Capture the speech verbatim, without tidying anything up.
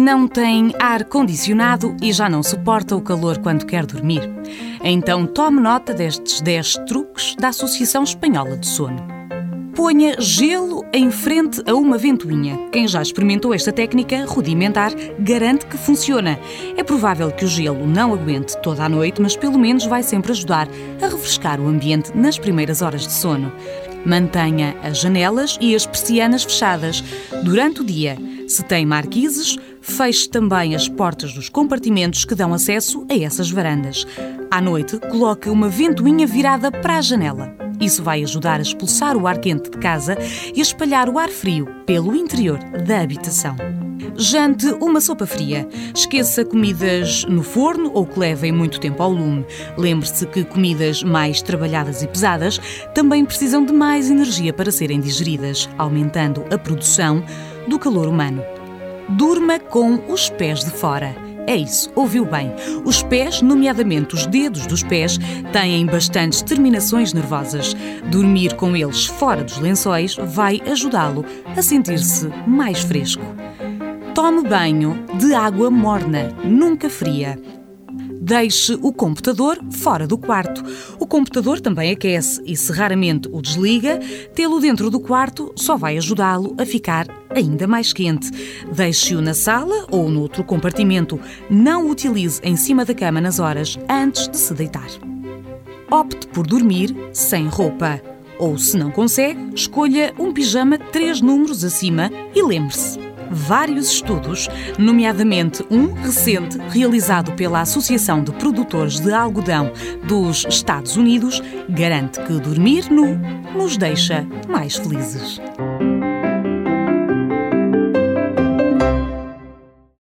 Não tem ar-condicionado e já não suporta o calor quando quer dormir? Então tome nota destes dez truques da Associação Espanhola de Sono. Ponha gelo em frente a uma ventoinha. Quem já experimentou esta técnica rudimentar garante que funciona. É provável que o gelo não aguente toda a noite, mas pelo menos vai sempre ajudar a refrescar o ambiente nas primeiras horas de sono. Mantenha as janelas e as persianas fechadas durante o dia. Se tem marquises, feche também as portas dos compartimentos que dão acesso a essas varandas. À noite, coloque uma ventoinha virada para a janela. Isso vai ajudar a expulsar o ar quente de casa e a espalhar o ar frio pelo interior da habitação. Jante uma sopa fria. Esqueça comidas no forno ou que levem muito tempo ao lume. Lembre-se que comidas mais trabalhadas e pesadas também precisam de mais energia para serem digeridas, aumentando a produção do calor humano. Durma com os pés de fora. É isso, ouviu bem. Os pés, nomeadamente os dedos dos pés, têm bastantes terminações nervosas. Dormir com eles fora dos lençóis vai ajudá-lo a sentir-se mais fresco. Tome banho de água morna, nunca fria. Deixe o computador fora do quarto. O computador também aquece e, se raramente o desliga, tê-lo dentro do quarto só vai ajudá-lo a ficar ainda mais quente. Deixe-o na sala ou no outro compartimento. Não o utilize em cima da cama nas horas antes de se deitar. Opte por dormir sem roupa. Ou, se não consegue, escolha um pijama três números acima e lembre-se. Vários estudos, nomeadamente um recente realizado pela Associação de Produtores de Algodão dos Estados Unidos, garante que dormir nu nos deixa mais felizes.